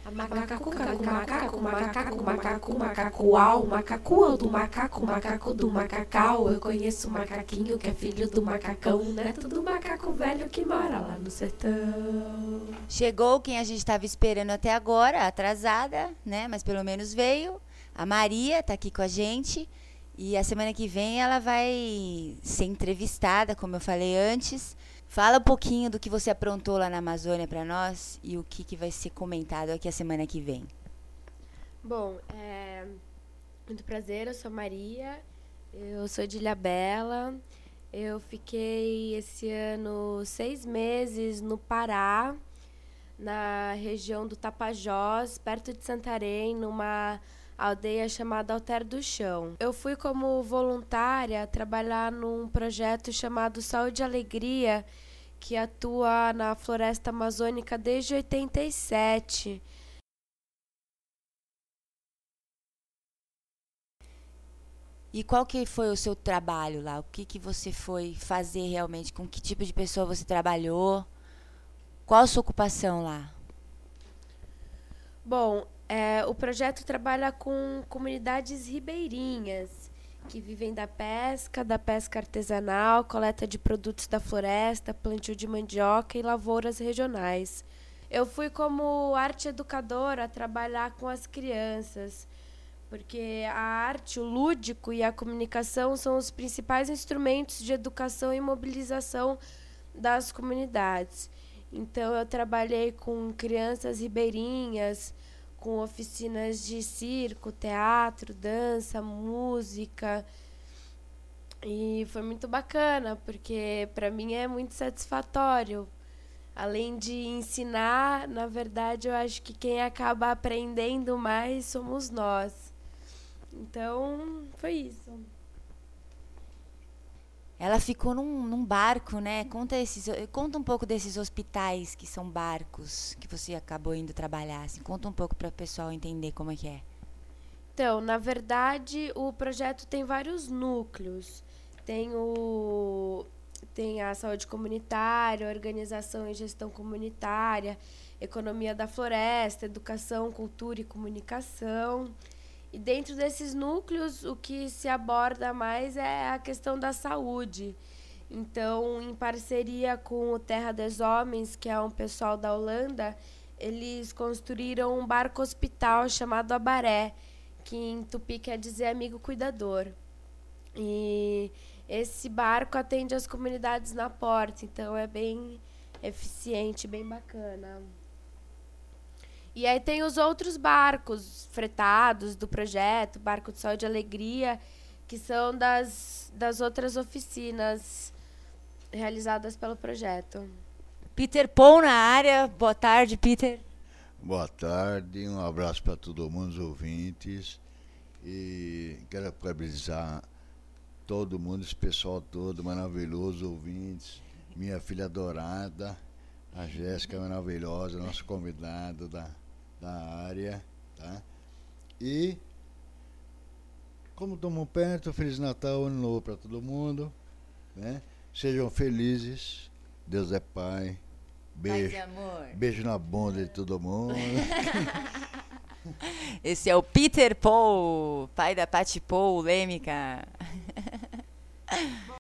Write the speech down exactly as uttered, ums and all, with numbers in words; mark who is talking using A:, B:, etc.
A: Macaco, caco, macaco, macaco, macaco, macacoal, macaco do macaco, macaco do macacau. Eu conheço um macaquinho que é filho do macacão, neto do macaco velho que mora lá no sertão.
B: Chegou quem a gente estava esperando até agora, atrasada, né? Mas pelo menos veio. A Maria está aqui com a gente. E a semana que vem ela vai ser entrevistada, como eu falei antes. Fala um pouquinho do que você aprontou lá na Amazônia para nós e o que, que vai ser comentado aqui a semana que vem.
C: Bom, é muito prazer, eu sou Maria, eu sou de Ilhabela. Eu fiquei esse ano seis meses no Pará, na região do Tapajós, perto de Santarém, numa aldeia chamada Alter do Chão. Eu fui como voluntária trabalhar num projeto chamado Saúde e Alegria, que atua na floresta amazônica desde oitenta e sete.
B: E qual que foi o seu trabalho lá? O que, que você foi fazer realmente? Com que tipo de pessoa você trabalhou? Qual a sua ocupação lá?
C: Bom, é, o projeto trabalha com comunidades ribeirinhas que vivem da pesca, da pesca artesanal, coleta de produtos da floresta, plantio de mandioca e lavouras regionais. Eu fui como arte educadora trabalhar com as crianças, porque a arte, o lúdico e a comunicação são os principais instrumentos de educação e mobilização das comunidades. Então, eu trabalhei com crianças ribeirinhas, com oficinas de circo, teatro, dança, música. E foi muito bacana, porque para mim é muito satisfatório. Além de ensinar, na verdade, eu acho que quem acaba aprendendo mais somos nós. Então, foi isso.
B: Ela ficou num, num barco, né? Conta, esses, conta um pouco desses hospitais que são barcos que você acabou indo trabalhar. Assim. Conta um pouco para o pessoal entender como é que é.
C: Então, na verdade, o projeto tem vários núcleos. Tem, o, tem a saúde comunitária, organização e gestão comunitária, economia da floresta, educação, cultura e comunicação. E dentro desses núcleos, o que se aborda mais é a questão da saúde. Então, em parceria com o Terra dos Homens, que é um pessoal da Holanda, eles construíram um barco-hospital chamado Abaré, que em tupi quer dizer amigo cuidador. E esse barco atende as comunidades na porta, então é bem eficiente, bem bacana. E aí tem os outros barcos fretados do projeto, Barco de Saúde e Alegria, que são das, das outras oficinas realizadas pelo projeto.
B: Peter Paul na área. Boa tarde, Peter.
D: Boa tarde, um abraço para todo mundo, os ouvintes. E quero parabenizar todo mundo, esse pessoal todo maravilhoso, ouvintes. Minha filha adorada, a Jéssica maravilhosa, nosso convidado da, da área, tá? E, como estamos perto, Feliz Natal, Ano Novo para todo mundo, né? Sejam felizes, Deus é Pai, beijo,
B: Paz e amor.
D: Beijo na bunda de todo mundo.
B: Esse é o Peter Paul, pai da Patti Paul, lêmica.